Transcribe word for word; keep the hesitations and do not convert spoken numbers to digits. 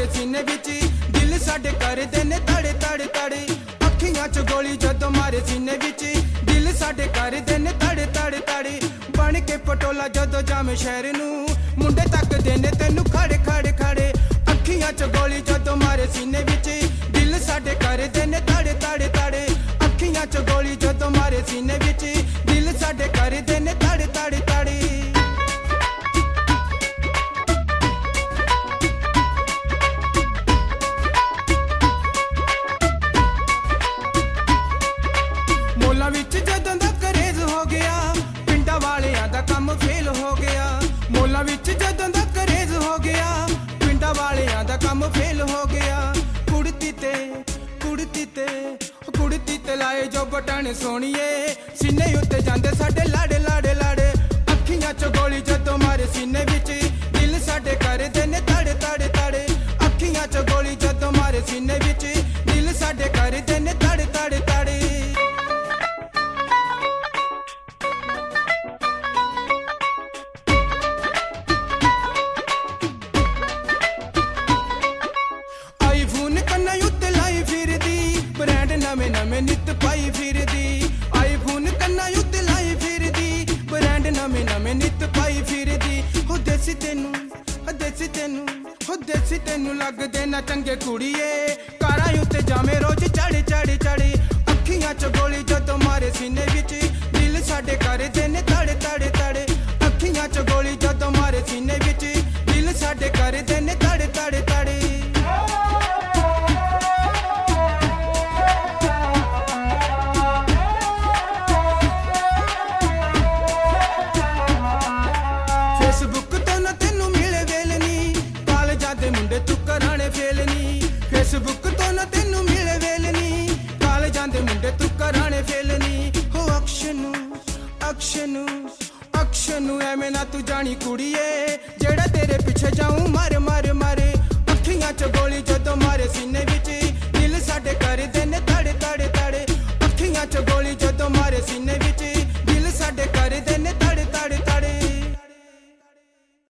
सीने विच दिल साडे करदे ने तड़े तड़े तड़े अखियां च गोली जदों मारे सीने विच दिल साडे करदे ने तड़े तड़े तड़े बन के पटोला जदों जामे शहर नूं मुंडे तकदे ने तैनूं खड़े खड़े खड़े अखियां च गोली जदों मारे सीने विच दिल साडे करदे ने तड़े तड़े तड़े अखियां च गोली जदों मारे सीने विच दिल साडे करदे ने तड़े तड़े तड़े मोला विच जदों दा करेज हो गया पिंडा वालियां दा कम फेल हो गया मोला विच जदों दा करेज हो गया पिंडा वालियां दा कम फेल हो गया कुड़ती ते कुड़ती ते कुड़ती ते लाए जो बटन सोनिए सीने उत्ते जांदे साडे लाड़े लाड़े लाड़े अखियां च गोली जदों मारे सीने विच दिल साडे करदे ने तड़े तड़े तड़े अखियां च गोली जदों मारे सीने विच दिल साडे करदे ने तड़े तड़े तड़े नवे नवे नित पाई फिरदी आईफोन कन्ना उत्ते लाई फिरदी ब्रांड नवे नवे नित पाई फिरदी हो देसी तेनू देसी तेनू हो देसी तेनू लगदे ना चंगे कुड़िए कारा उत्ते जामे रोज चढ़े चढ़े चढ़े अखियां च गोली जदों मारे सीने विच दिल साडे करदे ने तड़े तड़े तड़े अखियां च गोली जदों मारे सीने विच दिल साडे करदे ने तड़े तड़े तड़े फेसबुक तो ना तेनू मिले वेल नी कालजां दे मुंडे तू कराने फेल नी फेसबुक तो ना तेनू मिले वेल नी कालजां दे मुंडे तू कराने फेल नी हो अक्षनू अक्षनू अक्षनू एवें ना तू जानी कुड़िए जेड़ा तेरे पीछे जाऊं मारे मारे मारे अखियां च गोली जदों